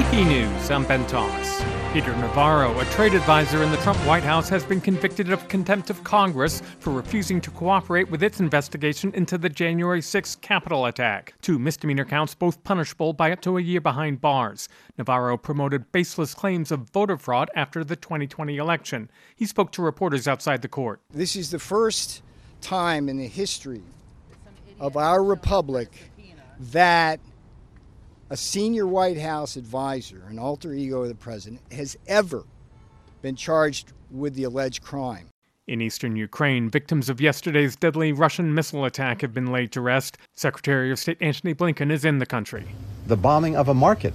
AP News, I'm Ben Thomas. Peter Navarro, a trade advisor in the Trump White House, has been convicted of contempt of Congress for refusing to cooperate with its investigation into the January 6th Capitol attack. 2 misdemeanor counts, both punishable by up to a year behind bars. Navarro promoted baseless claims of voter fraud after the 2020 election. He spoke to reporters outside the court. This is the first time in the history of our republic that a senior White House advisor, an alter ego of the president, has ever been charged with the alleged crime. In eastern Ukraine, victims of yesterday's deadly Russian missile attack have been laid to rest. Secretary of State Antony Blinken is in the country. The bombing of a market.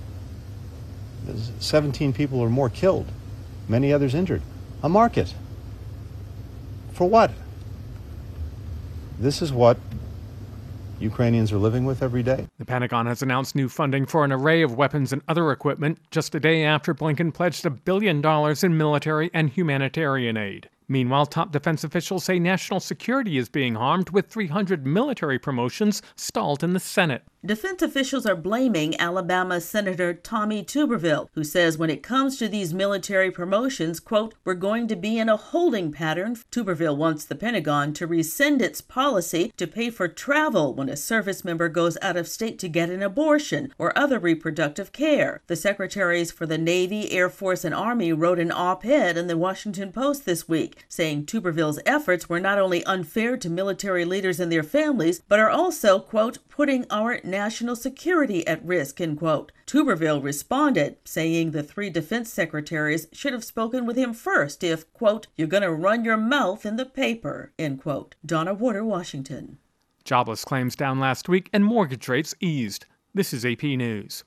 17 people or more killed, many others injured. A market. For what? This is what Ukrainians are living with every day. The Pentagon has announced new funding for an array of weapons and other equipment just a day after Blinken pledged $1 billion in military and humanitarian aid. Meanwhile, top defense officials say national security is being harmed with 300 military promotions stalled in the Senate. Defense officials are blaming Alabama Senator Tommy Tuberville, who says when it comes to these military promotions, quote, we're going to be in a holding pattern. Tuberville wants the Pentagon to rescind its policy to pay for travel when a service member goes out of state to get an abortion or other reproductive care. The secretaries for the Navy, Air Force, and Army wrote an op-ed in the Washington Post this week, saying Tuberville's efforts were not only unfair to military leaders and their families, but are also, quote, putting our national security at risk, end quote. Tuberville responded, saying the 3 defense secretaries should have spoken with him first if, quote, you're going to run your mouth in the paper, end quote. Donna Warder, Washington. Jobless claims down last week and mortgage rates eased. This is AP News.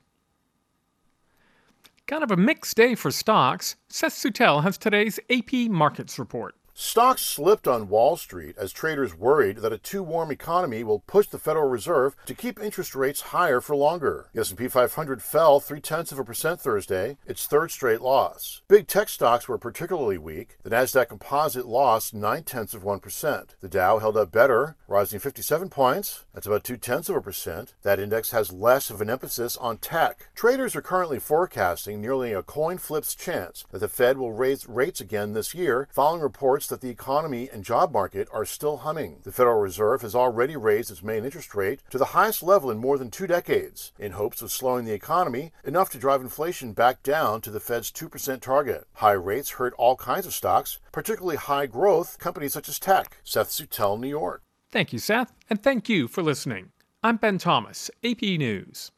Kind of a mixed day for stocks. Seth Sutel has today's AP Markets report. Stocks slipped on Wall Street as traders worried that a too-warm economy will push the Federal Reserve to keep interest rates higher for longer. The S&P 500 fell 0.3% Thursday, its third straight loss. Big tech stocks were particularly weak. The Nasdaq Composite lost 0.9%. The Dow held up better, rising 57 points. That's about 0.2%. That index has less of an emphasis on tech. Traders are currently forecasting nearly a coin flip's chance that the Fed will raise rates again this year, following reports that the economy and job market are still humming. The Federal Reserve has already raised its main interest rate to the highest level in more than 2 decades, in hopes of slowing the economy enough to drive inflation back down to the Fed's 2% target. High rates hurt all kinds of stocks, particularly high growth companies such as tech. Seth Sutel, New York. Thank you, Seth, and thank you for listening. I'm Ben Thomas, AP News.